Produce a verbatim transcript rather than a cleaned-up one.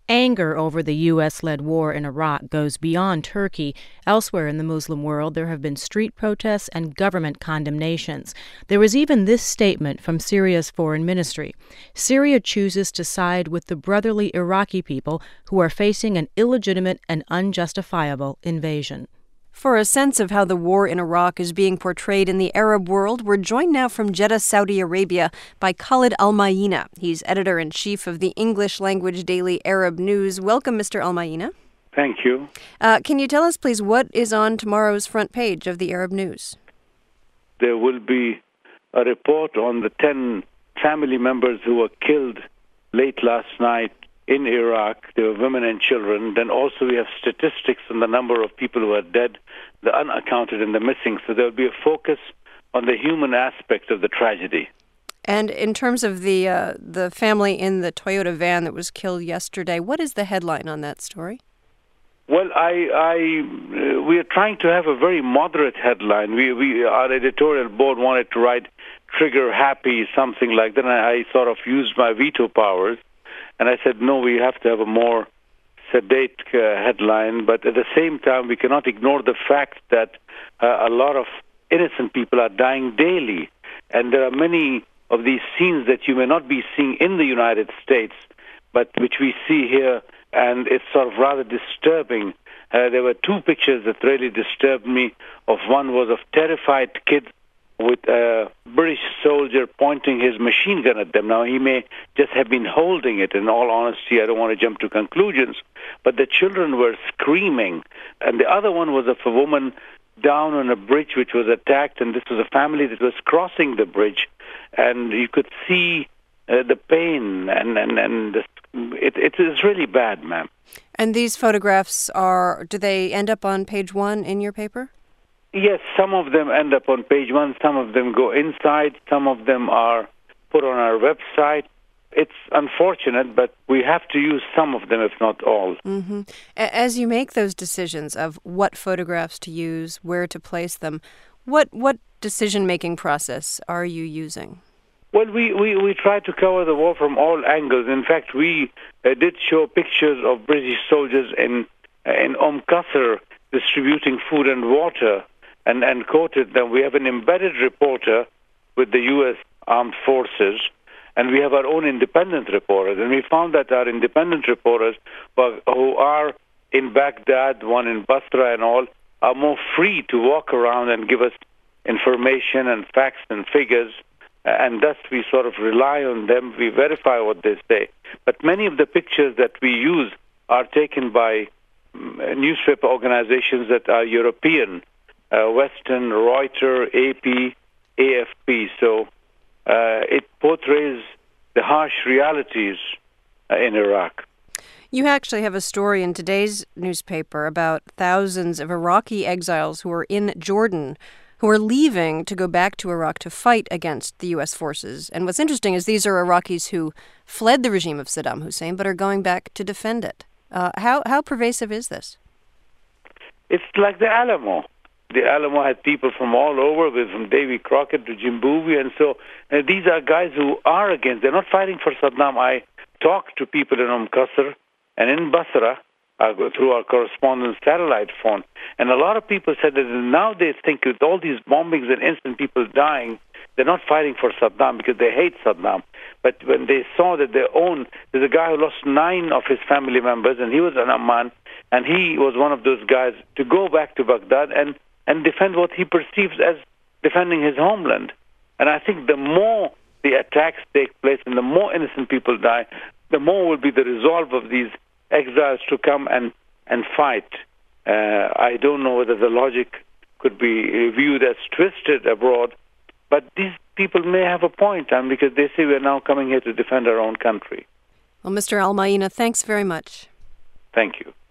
Anger over the U S-led war in Iraq goes beyond Turkey. Elsewhere in the Muslim world, there have been street protests and government condemnations. There was even this statement from Syria's foreign ministry. Syria chooses to side with the brotherly Iraqi people who are facing an illegitimate and unjustifiable invasion. For a sense of how the war in Iraq is being portrayed in the Arab world, we're joined now from Jeddah, Saudi Arabia, by Khalid Al-Mayena. He's editor-in-chief of the English-language daily Arab News. Welcome, Mister Al-Mayena. Thank you. Uh, can you tell us, please, what is on tomorrow's front page of the Arab News? There will be a report on the ten family members who were killed late last night in Iraq. There were women and children. Then also we have statistics on the number of people who are dead, the unaccounted and the missing. So there will be a focus on the human aspect of the tragedy. And in terms of the uh, the family in the Toyota van that was killed yesterday, what is the headline on that story? Well, I, I uh, we are trying to have a very moderate headline. We, we our editorial board wanted to write trigger happy, something like that, and I, I sort of used my veto powers. And I said, no, we have to have a more sedate uh, headline. But at the same time, we cannot ignore the fact that uh, a lot of innocent people are dying daily. And there are many of these scenes that you may not be seeing in the United States, but which we see here, and it's sort of rather disturbing. Uh, there were two pictures that really disturbed me. Of one was of terrified kids with a British soldier pointing his machine gun at them. Now, he may just have been holding it. In all honesty, I don't want to jump to conclusions. But the children were screaming. And the other one was of a woman down on a bridge which was attacked, and this was a family that was crossing the bridge. And you could see uh, the pain, and, and, and the, it, it is really bad, ma'am. And these photographs are, do they end up on page one in your paper? Yes, some of them end up on page one, some of them go inside, some of them are put on our website. It's unfortunate, but we have to use some of them, if not all. Mm-hmm. As you make those decisions of what photographs to use, where to place them, what what decision-making process are you using? Well, we, we, we try to cover the war from all angles. In fact, we uh, did show pictures of British soldiers in, uh, in Umm Qasr distributing food and water, and, and quoted them. We have an embedded reporter with the U S Armed Forces, and we have our own independent reporters. And we found that our independent reporters, who are in Baghdad, one in Basra and all, are more free to walk around and give us information and facts and figures, and thus we sort of rely on them. We verify what they say. But many of the pictures that we use are taken by newspaper organizations that are European, uh, Western, Reuters, A P, A F P. So uh, it portrays the harsh realities uh, in Iraq. You actually have a story in today's newspaper about thousands of Iraqi exiles who are in Jordan, who are leaving to go back to Iraq to fight against the U S forces. And what's interesting is these are Iraqis who fled the regime of Saddam Hussein but are going back to defend it. Uh, how how pervasive is this? It's like the Alamo. The Alamo had people from all over, from Davy Crockett to Jim Bowie, and so uh, these are guys who are against. They're not fighting for Saddam. I talked to people in Umm Qasr and in Basra uh, through our correspondence satellite phone, and a lot of people said that now they think with all these bombings and innocent people dying, they're not fighting for Saddam because they hate Saddam. But when they saw that their own, there's a guy who lost nine of his family members, and he was an Amman, and he was one of those guys to go back to Baghdad and, and defend what he perceives as defending his homeland. And I think the more the attacks take place and the more innocent people die, the more will be the resolve of these exiles to come and, and fight. Uh, I don't know whether the logic could be viewed as twisted abroad, but these people may have a point, um, because they say we're now coming here to defend our own country. Well, Mister Al-Mayena, thanks very much. Thank you.